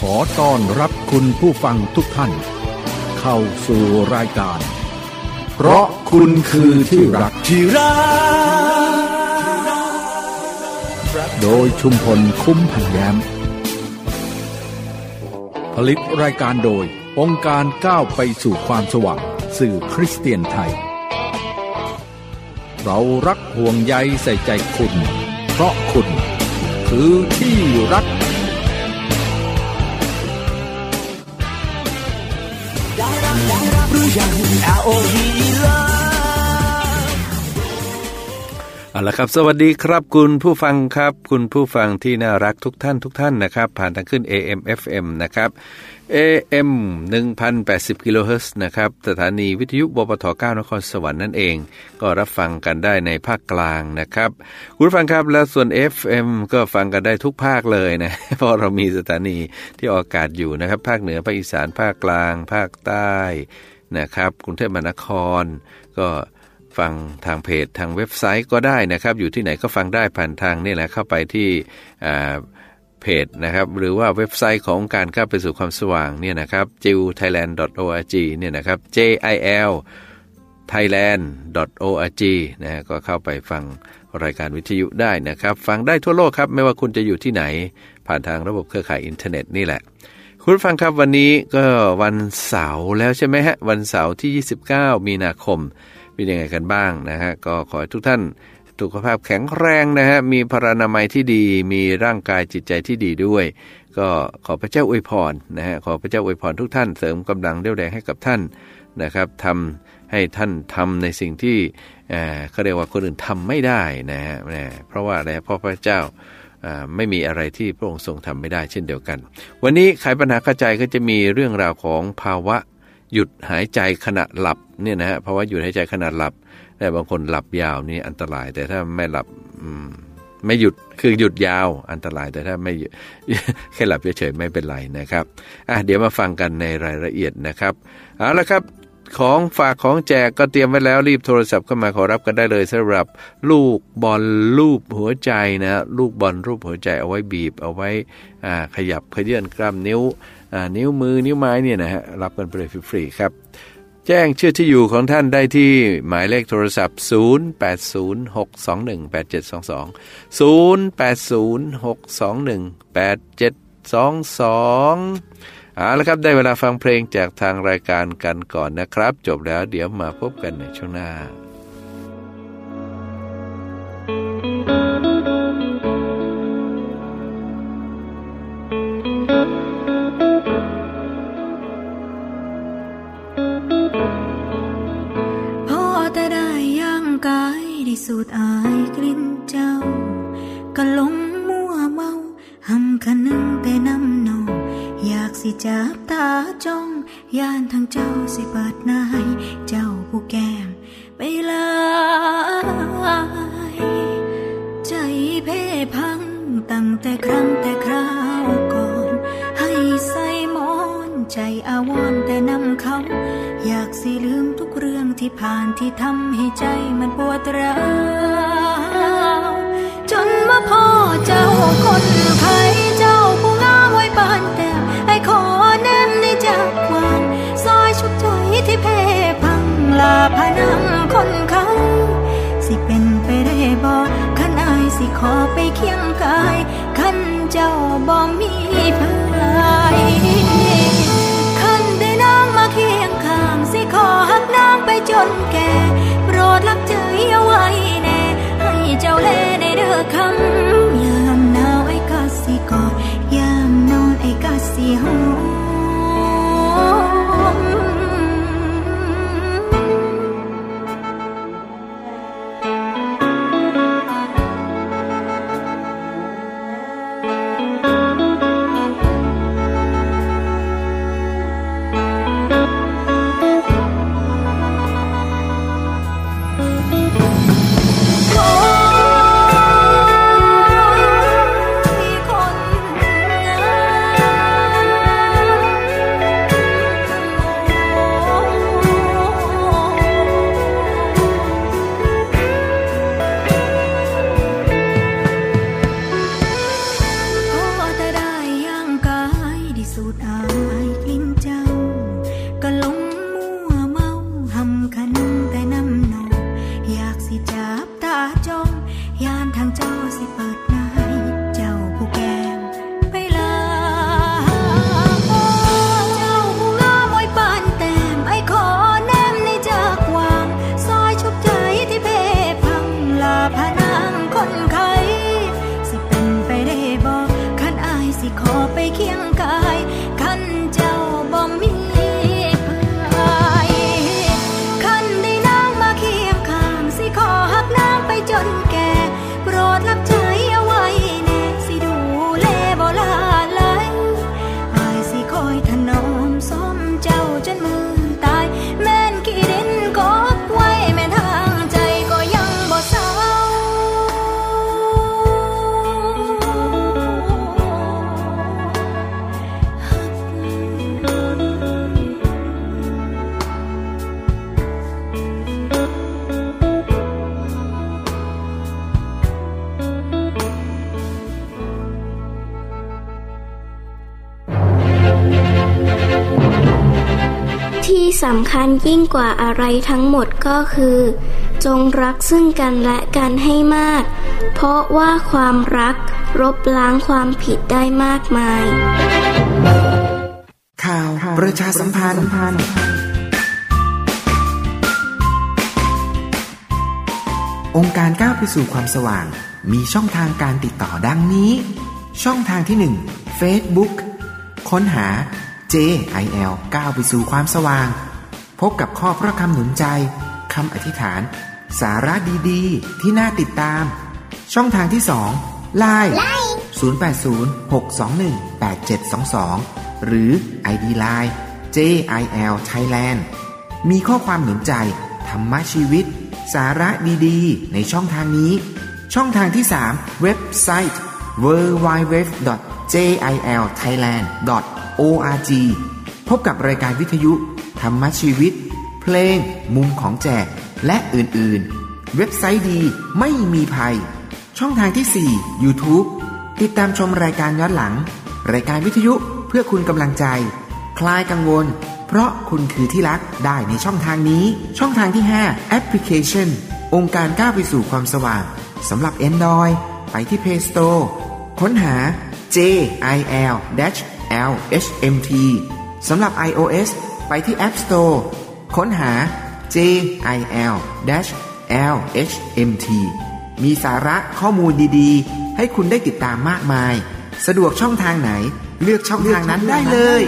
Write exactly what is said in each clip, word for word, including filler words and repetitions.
อต้อนรับคุณผู้ฟังทุกท่านเข้าสู่รายการเพราะคุณคือที่รักที่รักโดยชุมพลคุ้มพันแย้มผลิตรายการโดยองค์การก้าวไปสู่ความสว่างสื่อคริสเตียนไทยเรารักห่วงใยใส่ใจคุณเพราะคุณคือที่รักเอาละครับสวัสดีครับคุณผู้ฟังครับคุณผู้ฟังที่น่ารักทุกท่านทุกท่านนะครับผ่านทางขึ้น เอ เอ็ม เอฟ เอ็ม นะครับ เอ เอ็ม หนึ่งพันแปดสิบ กิโลเฮิรตซ์นะครับสถานีวิทยุบปทเก้านครสวรรค์นั่นเองก็รับฟังกันได้ในภาคกลางนะครับคุณผู้ฟังครับและส่วน เอฟ เอ็ม ก็ฟังกันได้ทุกภาคเลยนะเพราะเรามีสถานีที่ออกอากาศอยู่นะครับภาคเหนือภาคอีสานภาคกลางภาคใต้นะครับกรุงเทพมหานครก็ฟังทางเพจทางเว็บไซต์ก็ได้นะครับอยู่ที่ไหนก็ฟังได้ผ่านทางนี่แหละเข้าไปที่เพจนะครับหรือว่าเว็บไซต์ของการก้าวไปสู่ความสว่างเนี่ยนะครับ จิล ไทยแลนด์ ดอท โอ อาร์ จี เนี่ยนะครับ เจ ไอ แอล ไทยแลนด์ ดอท โอ อาร์ จี นะฮะก็เข้าไปฟังรายการวิทยุได้นะครับฟังได้ทั่วโลกครับไม่ว่าคุณจะอยู่ที่ไหนผ่านทางระบบเครือข่ายอินเทอร์เน็ตนี่แหละคุณฟังครับวันนี้ก็วันเสาร์แล้วใช่ไหมฮะวันเสาร์ที่ยี่สิบเก้ามีนาคมเป็นยังไงกันบ้างนะฮะก็ขอให้ทุกท่านสุขภาพแข็งแรงนะฮะมีพลานามัยที่ดีมีร่างกายจิตใจที่ดีด้วยก็ขอพระเจ้าอวยพรนะฮะขอพระเจ้าอวยพรทุกท่านเสริมกำลังเรี่ยวแรงให้กับท่านนะครับทำให้ท่านทำในสิ่งที่เอ่อเขาเรียกว่าคนอื่นทำไม่ได้นะฮะเพราะว่าอะไรเพราะพระเจ้าไม่มีอะไรที่พระองค์ทรงทำไม่ได้เช่นเดียวกันวันนี้ไขปัญหาเข้าใจก็จะมีเรื่องราวของภาวะหยุดหายใจขณะหลับเนี่ยนะฮะภาวะหยุดหายใจขณะหลับแต่บางคนหลับยาวนี่อันตรายแต่ถ้าไม่หลับไม่หยุดคือหยุดยาวอันตรายแต่ถ้าไม่แค่หลับเฉยๆไม่เป็นไรนะครับอ่ะเดี๋ยวมาฟังกันในรายละเอียดนะครับเอาละครับของฝากของแจกก็เตรียมไว้แล้วรีบโทรศัพท์เข้ามาขอรับกันได้เลยสำหรับลูกบอลรูปหัวใจนะลูกบอลรูปหัวใจเอาไว้บีบเอาไว้อ่าขยับเขยื่อนกล้ามนิ้วอ่านิ้วมือนิ้วไม้เนี่ยนะฮะรับกันไปเลยฟรีๆครับแจ้งชื่อที่อยู่ของท่านได้ที่หมายเลขโทรศัพท์ศูนย์ แปด ศูนย์ หก สอง หนึ่ง แปด เจ็ด สอง สอง ศูนย์ แปด ศูนย์ หก สอง หนึ่ง แปด เจ็ด สอง สองเอาละครับได้เวลาฟังเพลงจากทางรายการกันก่อนนะครับจบแล้วเดี๋ยวมาพบกันในช่วงหน้าพอแต่ได้ย่างกายได้สูดอายกลิ่นเจ้าก็หลงมัวเมาหำคะนึงแต่น้ำนองอยากสิจับตาจ้องย่านทางเจ้าสิเปิดหน้าให้เจ้าผู้แก้มไปเลยใจเพ่พังตั้งแต่ครั้งแต่คราวก่อนให้ใส่มอนใจอาวรแต่นำเขาอยากสิลืมทุกเรื่องที่ผ่านที่ทำให้ใจมันปวดร้าวจนมาพ่อเจ้าคนไข้เจ้าผู้งามไว้ปานแต่ให้ขอแนมในจากวานซอยชุดใจที่เพ่พังลาพนังคนเขาสิเป็นไปได้บ่คันอายสิขอไปเคียงกายคันเจ้าบ่มีเพื่อนคันได้นางมาเคียงข้างสิขอหักนางไปจนแก่โปรดรักใจเอาไว้แน่ให้เจ้าแลในเด้อคำยามหนาวไอ้กะสิกอดยามนอนไอ้กะสิหอมที่สำคัญยิ่งกว่าอะไรทั้งหมดก็คือจงรักซึ่งกันและกันให้มากเพราะว่าความรักลบล้างความผิดได้มากมายข่าวประชาสัมพันธ์องค์การก้าวไปสู่ความสว่างมีช่องทางการติดต่อดังนี้ช่องทางที่หนึ่ง Facebook ค้นหา เจ ไอ แอล ก้าวไปสู่ความสว่างพบกับข้อพระคำหนุนใจคำอธิษฐานสาระดีๆที่น่าติดตามช่องทางที่สอง ไลน์ ศูนย์ แปด ศูนย์ หก สอง หนึ่ง แปด เจ็ด สอง สองหรือ ไอ ดี ไลน์ เจ ไอ แอล Thailand มีข้อความหนุนใจธรรมะชีวิตสาระดีๆในช่องทางนี้ช่องทางที่สามเว็บไซต์ ดับเบิลยู ดับเบิลยู ดับเบิลยู ดอท เจ ไอ แอล ไทยแลนด์ ดอท โอ อาร์ จี พบกับรายการวิทยุธรรมชีวิตเพลงมุมของแจกและอื่นๆเว็บไซต์ดีไม่มีภัยช่องทางที่สี่ YouTube ติดตามชมรายการย้อนหลังรายการวิทยุเพื่อคุณกำลังใจคลายกังวลเพราะคุณคือที่รักได้ในช่องทางนี้ช่องทางที่ห้าแอปพลิเคชันองค์การก้าวไปสู่ความสว่างสำหรับ Android ไปที่ Play Store ค้นหา เจ ไอ แอล แอล เอช เอ็ม ที สำหรับ iOS ไปที่ App Store ค้นหา เจ ไอ แอล แอล เอช เอ็ม ที มีสาระข้อมูลดีๆให้คุณได้ติดตามมากมายสะดวกช่องทางไหนเลือกช่องทางนั้นได้เลย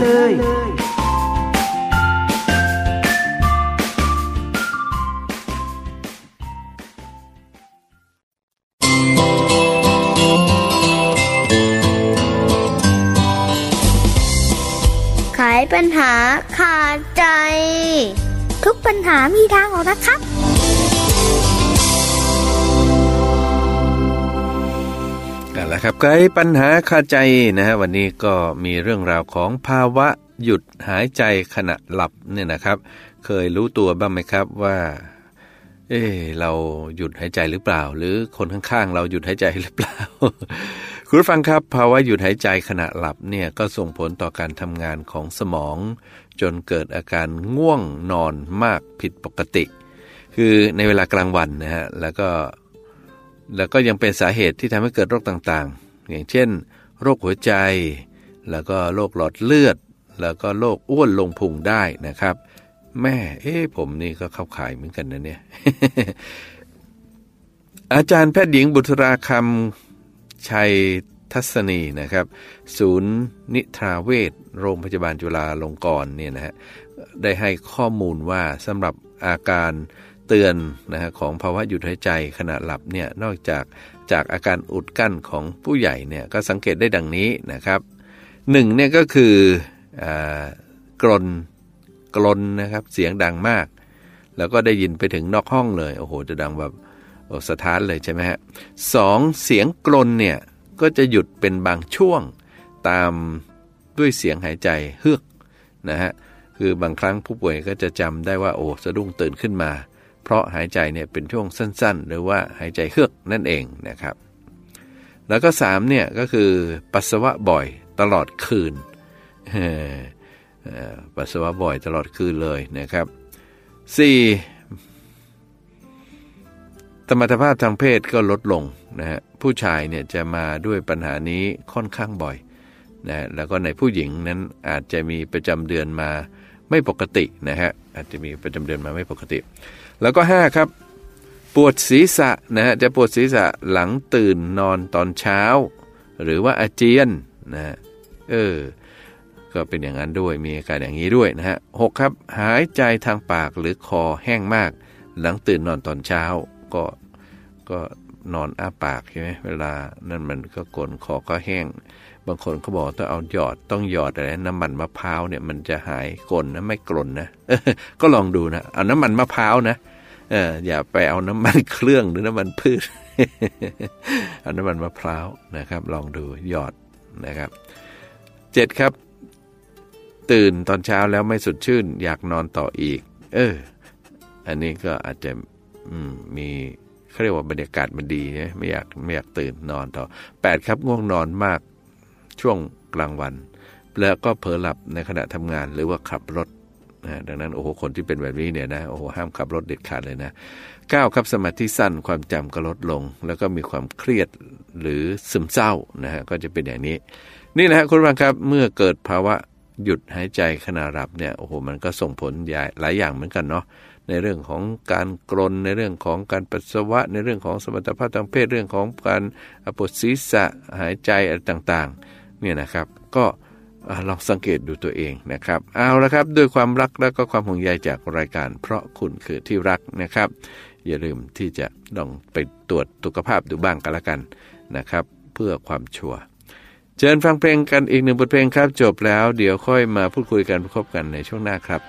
ไขปัญหาขาดใจทุกปัญหามีทางออกนะครับนั่นแหละครับไขปัญหาขาดใจนะฮะวันนี้ก็มีเรื่องราวของภาวะหยุดหายใจขณะหลับเนี่ยนะครับเคยรู้ตัวบ้างไหมครับว่าเออเราหยุดหายใจหรือเปล่าหรือคนข้างๆเราหยุดหายใจหรือเปล่า คุณผู้ฟังครับภาวะหยุดหายใจขณะหลับเนี่ยก็ส่งผลต่อการทำงานของสมองจนเกิดอาการง่วงนอนมากผิดปกติคือในเวลากลางวันนะฮะแล้วก็แล้วก็ยังเป็นสาเหตุที่ทำให้เกิดโรคต่างๆอย่างเช่นโรคหัวใจแล้วก็โรคหลอดเลือดแล้วก็โรคอ้วนลงพุงได้นะครับแม่เอ๊ะผมนี่ก็เข้าข่ายเหมือนกันนะเนี่ย อาจารย์แพทย์หญิงบุษราคำชัยทัศนีนะครับศูนย์นิทราเวชโรงพยาบาลจุฬาลงกรณ์เนี่ยนะฮะได้ให้ข้อมูลว่าสำหรับอาการเตือนนะฮะของภาวะหยุดหายใจขณะหลับเนี่ยนอกจากจากอาการอุดกั้นของผู้ใหญ่เนี่ยก็สังเกตได้ดังนี้นะครับหนึ่งเนี่ยก็คือกรนกรนนะครับเสียงดังมากแล้วก็ได้ยินไปถึงนอกห้องเลยโอ้โหจะดังแบบสะท้านเลยใช่ไหมฮะสองเสียงกรนเนี่ยก็จะหยุดเป็นบางช่วงตามด้วยเสียงหายใจเฮือกนะฮะคือบางครั้งผู้ป่วยก็จะจำได้ว่าโอ้สะดุ้งตื่นขึ้นมาเพราะหายใจเนี่ยเป็นช่วงสั้นๆหรือว่าหายใจเฮือกนั่นเองนะครับแล้วก็สามเนี่ยก็คือปัสสาวะบ่อยตลอดคืนปัสสาวะบ่อยตลอดคืนเลยนะครับสี่สมรรถภาพทางเพศก็ลดลงนะฮะผู้ชายเนี่ยจะมาด้วยปัญหานี้ค่อนข้างบ่อยนะแล้วก็ในผู้หญิงนั้นอาจจะมีประจำเดือนมาไม่ปกตินะฮะอาจจะมีประจำเดือนมาไม่ปกติแล้วก็ห้าครับปวดศีรษะนะฮะจะปวดศีรษะหลังตื่นนอนตอนเช้าหรือว่าอาเจียนนะฮะเออก็เป็นอย่างนั้นด้วยมีอาการอย่างนี้ด้วยนะฮะหกครับหายใจทางปากหรือคอแห้งมากหลังตื่นนอนตอนเช้าก็ก็นอนอ้าปากใช่ไหมเวลานั่นมันก็กลนคอก็แห้งบางคนเขาบอกต้องเอาหยอดต้องหยอดอะไรน้ำมันมะพร้าวเนี่ยมันจะหายกลนนะไม่กลนนะ ก็ลองดูนะเอาน้ำมันมะพร้าวนะเอออย่าไปเอาน้ำมันเครื่องหรือน้ำมันพืช เอาน้ำมันมะพร้าวนะครับลองดูหยอดนะครับเจ็ดครับตื่นตอนเช้าแล้วไม่สดชื่นอยากนอนต่ออีกเอออันนี้ก็อาจจะมีเขาเรียกว่าบรรยากาศมันดีนะไม่อยากไม่อยากตื่นนอนต่อแปดครับง่วงนอนมากช่วงกลางวันแล้วก็เผลอหลับในขณะทำงานหรือว่าขับรถนะดังนั้นโอ้โหคนที่เป็นแบบนี้เนี่ยนะโอ้โหห้ามขับรถเด็ดขาดเลยนะเก้าครับสมาธิสั้นความจำก็ลดลงแล้วก็มีความเครียดหรือซึมเศร้านะฮะก็จะเป็นอย่างนี้นี่แหละคุณผู้ฟังครับเมื่อเกิดภาวะหยุดหายใจขณะหลับเนี่ยโอ้โหมันก็ส่งผลหลายอย่างเหมือนกันเนาะในเรื่องของการกรนในเรื่องของการปัสสาวะในเรื่องของสมรรถภาพทางเพศเรื่องของการปวดศีรษะหายใจอะไรต่างๆเนี่ยนะครับก็ลองสังเกตดูตัวเองนะครับเอาละครับด้วยความรักและก็ความห่วงใยจากรายการเพราะคุณคือที่รักนะครับอย่าลืมที่จะลองไปตรวจสุขภาพดูบ้างกันละกันนะครับเพื่อความชัวร์เชิญฟังเพลงกันอีกหนึ่งบทเพลงครับจบแล้วเดี๋ยวค่อยมาพูดคุยกันพบกันในช่วงหน้าครับ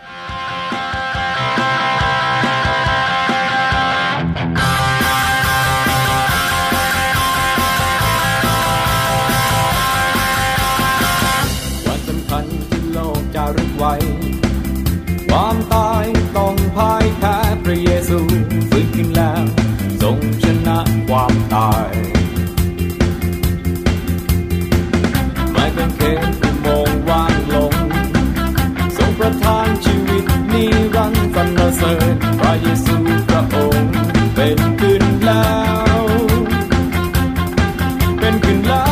วันสำคัญที่โลกจะรึกไว้ความตายต้องพ่ายแพ้พระเยซูฟื้นขึ้นแล้วทรงชนะความตายไม่เป็นเขตอุโมงค์ว่างลงทรงประทานชีวิตนิรันดร์สรรเสริญพระเยซูพระองค์เป็นขึ้นแล้วเป็นขึ้นแล้ว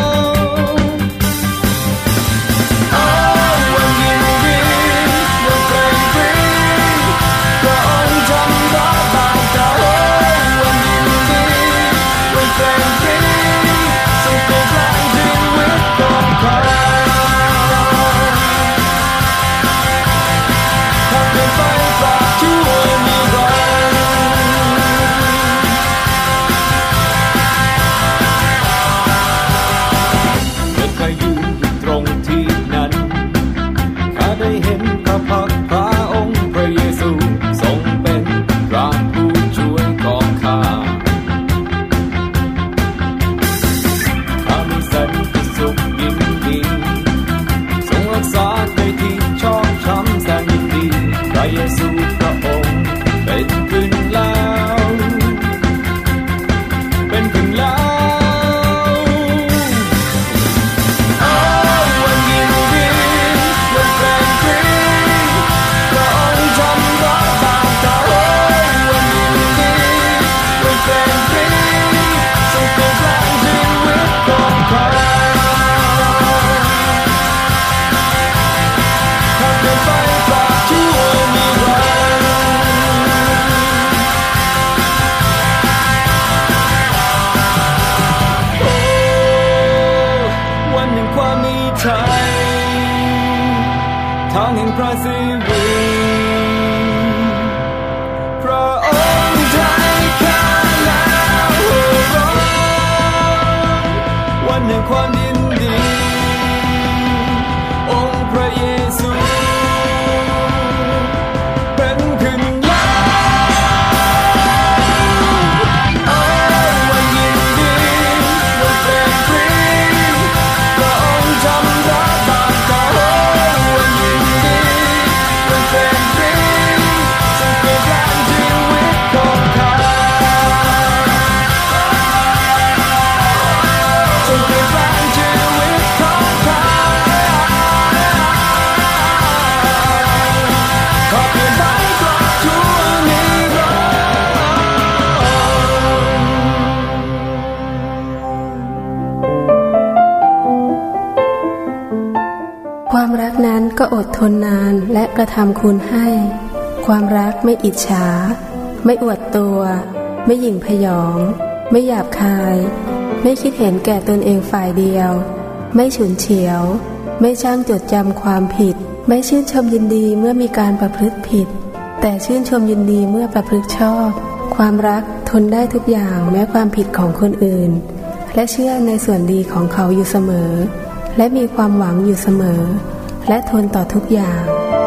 ความรักนั้นก็อดทนนานและกระทำคุณให้ความรักไม่อิจฉาไม่อวดตัวไม่หยิ่งพยองไม่หยาบคายไม่คิดเห็นแก่ตนเองฝ่ายเดียวไม่ฉุนเฉียวไม่ช่างจดจำความผิดไม่ชื่นชมยินดีเมื่อมีการประพฤติผิดแต่ชื่นชมยินดีเมื่อประพฤติชอบความรักทนได้ทุกอย่างแม้ความผิดของคนอื่นและเชื่อในส่วนดีของเขาอยู่เสมอและมีความหวังอยู่เสมอและทนต่อทุกอย่าง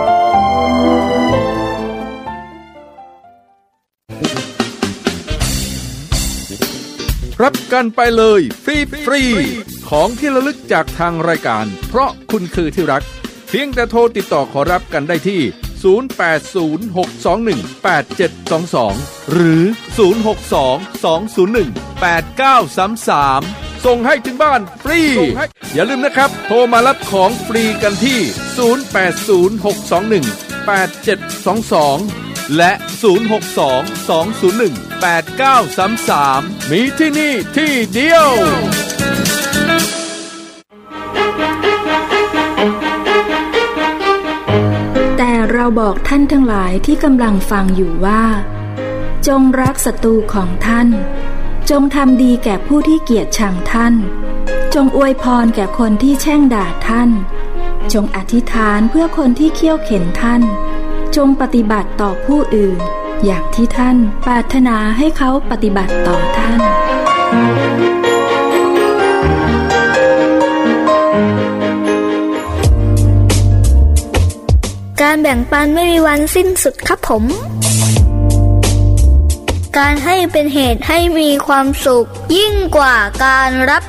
รับกันไปเลยฟรีฟรีของที่ระลึกจากทางรายการเพราะคุณคือที่รักเพียงแต่โทรติดต่อขอรับกันได้ที่ศูนย์ แปด ศูนย์ หก สอง หนึ่ง แปด เจ็ด สอง สองหรือศูนย์ หก สอง สอง ศูนย์ หนึ่ง แปด เก้า สาม สามส่งให้ถึงบ้านฟรีอย่าลืมนะครับโทรมารับของฟรีกันที่ศูนย์ แปด ศูนย์ หก สอง หนึ่งแปดเจ็ดสองสองและศูนย์ หก สอง สอง ศูนย์ หนึ่ง แปด เก้า สาม สามมีที่นี่ที่เดียวแต่เราบอกท่านทั้งหลายที่กำลังฟังอยู่ว่าจงรักศัตรูของท่านจงทำดีแก่ผู้ที่เกลียดชังท่านจงอวยพรแก่คนที่แช่งด่าท่านจงอธิษฐานเพื่อคนที่เคี่ยวเข็นท่านจงปฏิบัติต่อผู้อื่นอย่างที่ท่านปรารถนาให้เขาปฏิบัติต่อท่านการแบ่งปันไม่มีวันสิ้นสุดครับผมการให้เป็นเหตุให้มีความสุขยิ่งกว่าการรับ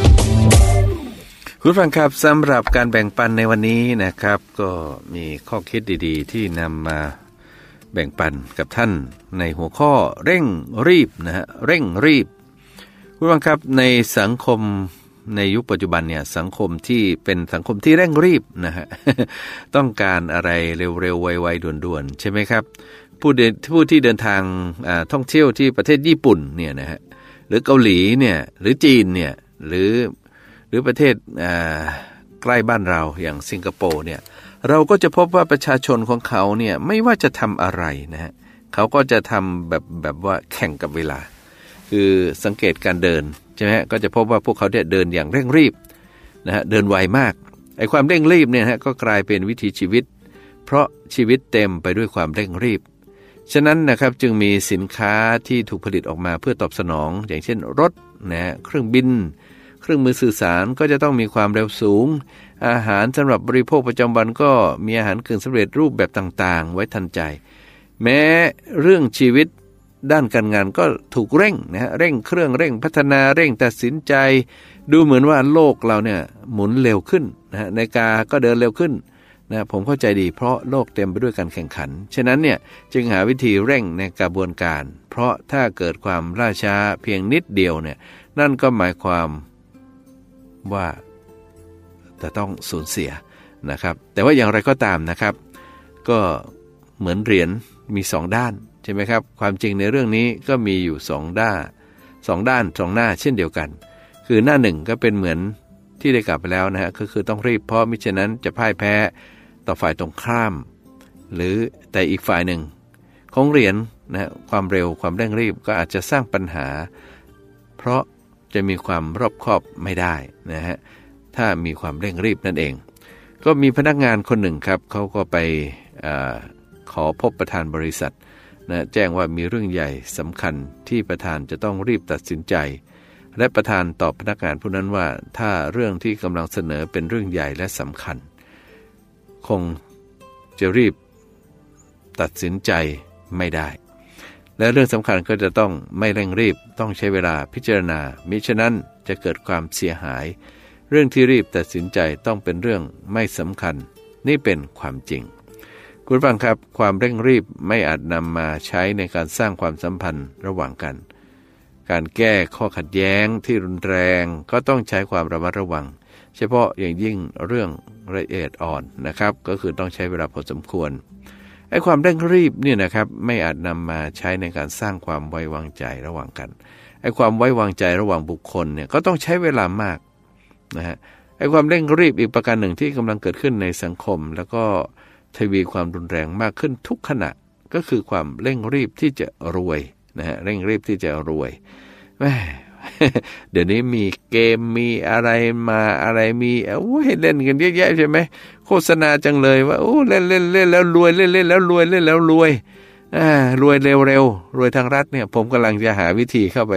คุณฟังครับสำหรับการแบ่งปันในวันนี้นะครับก็มีข้อคิดดีๆที่นำมาแบ่งปันกับท่านในหัวข้อเร่งรีบนะฮะเร่งรีบคุณฟังครับในสังคมในยุคปัจจุบันเนี่ยสังคมที่เป็นสังคมที่เร่งรีบนะฮะ ต้องการอะไรเร็วๆไวๆด่วนๆใช่ไหมครับผู้เดินผู้ที่เดินทางท่องเที่ยวที่ประเทศญี่ปุ่นเนี่ยนะฮะหรือเกาหลีเนี่ยหรือจีนเนี่ยหรือหรือประเทศใกล้บ้านเราอย่างสิงคโปร์เนี่ยเราก็จะพบว่าประชาชนของเขาเนี่ยไม่ว่าจะทำอะไรนะฮะเขาก็จะทำแบบแบบว่าแข่งกับเวลาคือสังเกตการเดินใช่ไหมฮะก็จะพบว่าพวกเขาเนี่ยเดินอย่างเร่งรีบนะฮะเดินไวมากไอ้ความเร่งรีบเนี่ยฮะก็กลายเป็นวิถีชีวิตเพราะชีวิตเต็มไปด้วยความเร่งรีบฉะนั้นนะครับจึงมีสินค้าที่ถูกผลิตออกมาเพื่อตอบสนองอย่างเช่นรถนะเครื่องบินเครื่องมือสื่อสารก็จะต้องมีความเร็วสูงอาหารสำหรับบริโภคประจำวันก็มีอาหารกึ่งสำเร็จรูปแบบต่างๆไว้ทันใจแม้เรื่องชีวิตด้านการงานก็ถูกเร่งนะฮะเร่งเครื่องเร่งพัฒนาเร่งตัดสินใจดูเหมือนว่าโลกเราเนี่ยหมุนเร็วขึ้นนะฮะนาฬิกาก็เดินเร็วขึ้นนะผมเข้าใจดีเพราะโลกเต็มไปด้วยการแข่งขันฉะนั้นเนี่ยจึงหาวิธีเร่งในกระบวนการเพราะถ้าเกิดความล่าช้าเพียงนิดเดียวเนี่ยนั่นก็หมายความว่าจะต้องสูญเสียนะครับแต่ว่าอย่างไรก็ตามนะครับก็เหมือนเหรียญมีสองด้านใช่ไหมครับความจริงในเรื่องนี้ก็มีอยู่สองด้านสองด้านสองหน้าเช่นเดียวกันคือหน้าหนึ่งก็เป็นเหมือนที่ได้กล่าวไปแล้วนะฮะก็คือต้องรีบเพราะมิฉะนั้นจะพ่ายแพ้ต่อฝ่ายตรงข้ามหรือแต่อีกฝ่ายหนึ่งของเหรียญนะฮะความเร็วความเร่งรีบก็อาจจะสร้างปัญหาเพราะจะมีความรอบคอบไม่ได้นะฮะถ้ามีความเร่งรีบนั่นเองก็มีพนักงานคนหนึ่งครับเขาก็ไปอขอพบประธานบริษัทนะแจ้งว่ามีเรื่องใหญ่สำคัญที่ประธานจะต้องรีบตัดสินใจและประธานตอบพนักงานผู้นั้นว่าถ้าเรื่องที่กำลังเสนอเป็นเรื่องใหญ่และสำคัญคงจะรีบตัดสินใจไม่ได้และเรื่องสำคัญก็จะต้องไม่เร่งรีบต้องใช้เวลาพิจารณามิฉะนั้นจะเกิดความเสียหายเรื่องที่รีบตัดสินใจต้องเป็นเรื่องไม่สำคัญนี่เป็นความจริงคุณฟังครับความเร่งรีบไม่อาจนำมาใช้ในการสร้างความสัมพันธ์ระหว่างกันการแก้ข้อขัดแย้งที่รุนแรงก็ต้องใช้ความระมัดระวังเฉพาะอย่างยิ่งเรื่องละเอียดอ่อนนะครับก็คือต้องใช้เวลาพอสมควรไอ้ความเร่งรีบเนี่ยนะครับไม่อาจนำมาใช้ในการสร้างความไว้วางใจระหว่างกันไอ้ความไว้วางใจระหว่างบุคคลเนี่ยก็ต้องใช้เวลามากนะฮะไอ้ความเร่งรีบอีกประการหนึ่งที่กำลังเกิดขึ้นในสังคมแล้วก็ทวีความรุนแรงมากขึ้นทุกขณะก็คือความเร่งรีบที่จะรวยนะฮะเร่งรีบที่จะรวยแม่ เดี๋ยวนี้มีเกมมีอะไรมาอะไรมีโอ้ให้เล่นกันเยอะแยะใช่ไหมโฆษณาจังเลยว่าโอ้เล่นเล่นเล่นแล้วรวยเล่นเล่นแล้วรวยเล่นแล้วรวยอ่ารวยเร็วเร็วรวยทางรัฐเนี่ยผมกำลังจะหาวิธีเข้าไป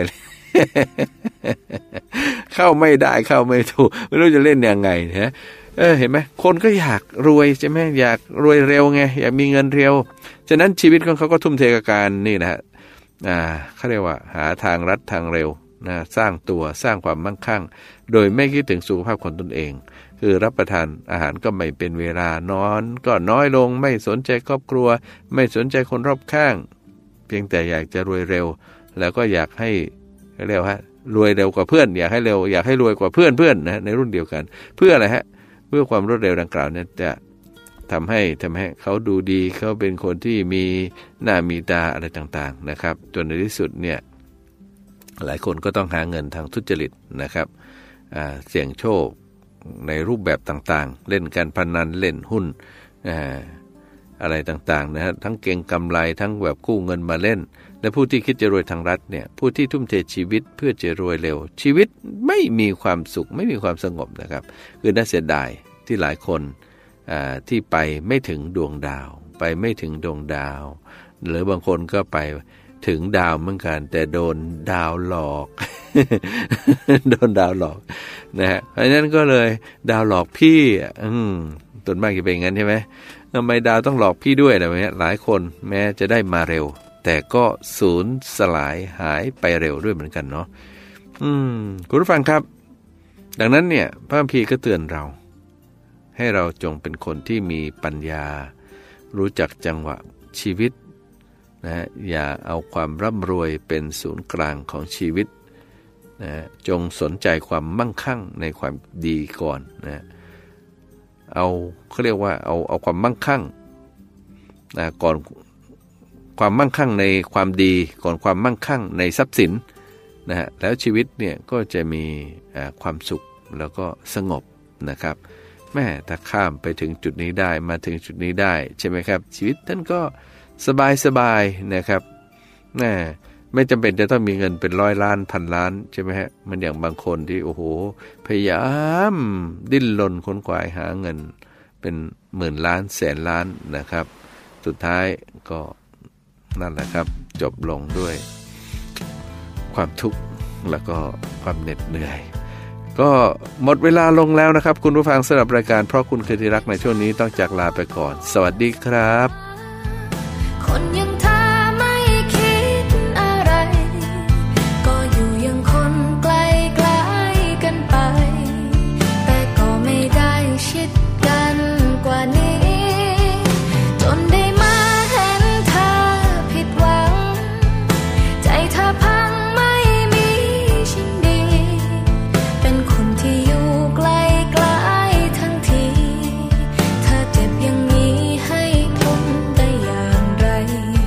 เข้าไม่ได้เข้าไม่ถูกไม่รู้จะเล่นยังไงนะเออเห็นไหมคนก็อยากรวยใช่ไหมอยากรวยเร็วไงอยากมีเงินเร็วฉะนั้นชีวิตของเขาก็ทุ่มเทกับการนี่นะฮะอ่าเขาเรียกว่าหาทางรัดทางเร็วนะสร้างตัวสร้างความมั่งคั่งโดยไม่คิดถึงสุขภาพของตนเองคือรับประทานอาหารก็ไม่เป็นเวลานอนก็น้อยลงไม่สนใจครอบครัวไม่สนใจคนรอบข้างเพียงแต่อยากจะรวยเร็วแล้วก็อยากให้เรียกว่ารวยเร็วกว่าเพื่อนอยากให้เร็วอยากให้รวยกว่าเพื่อนเพื่อนนะในรุ่นเดียวกันเพื่ออะไรฮะเพื่อความรวดเร็วดังกล่าวเนี่ยจะทำให้ทำให้เขาดูดีเขาเป็นคนที่มีหน้ามีตาอะไรต่างๆนะครับจนในที่สุดเนี่ยหลายคนก็ต้องหาเงินทางทุจริตนะครับเสี่ยงโชคในรูปแบบต่างๆเล่นการพนันเล่นหุ้นอะไรต่างๆนะฮะทั้งเก็งกำไรทั้งแบบกู้เงินมาเล่นและผู้ที่คิดจะรวยทางรัฐเนี่ยผู้ที่ทุ่มเทชีวิตเพื่อจะรวยเร็วชีวิตไม่มีความสุขไม่มีความสงบนะครับคือน่าเสียดายที่หลายคนที่ไปไม่ถึงดวงดาวไปไม่ถึงดวงดาวหรือบางคนก็ไปถึงดาวเหมือนกันแต่โดนดาวหลอก โดนดาวหลอกนะฮะเพราะฉะนั้นก็เลยดาวหลอกพี่อืมส่วนมากจะเป็นอย่างนั้นใช่ไหมทำไมดาวต้องหลอกพี่ด้วยอะไรแบบนี้หลายคนแม้จะได้มาเร็วแต่ก็สูญสลายหายไปเร็วด้วยเหมือนกันเนาะอืมคุณผู้ฟังครับดังนั้นเนี่ยพระคัมภีร์ก็เตือนเราให้เราจงเป็นคนที่มีปัญญารู้จักจังหวะชีวิตนะอย่าเอาความร่ำรวยเป็นศูนย์กลางของชีวิตนะจงสนใจความมั่งคั่งในความดีก่อนนะเอาเขาเรียกว่าเอาเอาความมั่งคั่งนะก่อนความมั่งคั่งในความดีก่อนความมั่งคั่งในทรัพย์สินนะฮะแล้วชีวิตเนี่ยก็จะมีความสุขแล้วก็สงบนะครับแม่ถ้าข้ามไปถึงจุดนี้ได้มาถึงจุดนี้ได้ใช่ไหมครับชีวิตท่านก็สบายสบายนะครับแม่ไม่จำเป็นจะต้องมีเงินเป็นร้อยล้านพันล้านใช่ไหมฮะมันอย่างบางคนที่โอ้โหพยายามดิ้นรนค้นคว้าหาเงินเป็นหมื่นล้านแสนล้านนะครับสุดท้ายก็นั่นแหละครับจบลงด้วยความทุกข์แล้วก็ความเหน็ดเหนื่อยก็หมดเวลาลงแล้วนะครับคุณผู้ฟังสำหรับรายการเพราะคุณคือที่รักในช่วงนี้ต้องจากลาไปก่อนสวัสดีครับคนยังเธอไม่คิดอะไรก็อยู่ยังคนไกลไกลกันไปแต่ก็ไม่ได้ชิดกันกว่านี้จนได้มาเห็นเธอผิดหวังใจเธอพังไม่มีชิ้นดีเป็นคนที่อยู่ไกลไกลทั้งทีเธอเจ็บอย่างนี้ให้ทนได้อย่างไร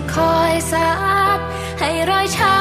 คอยสาบให้รอยช้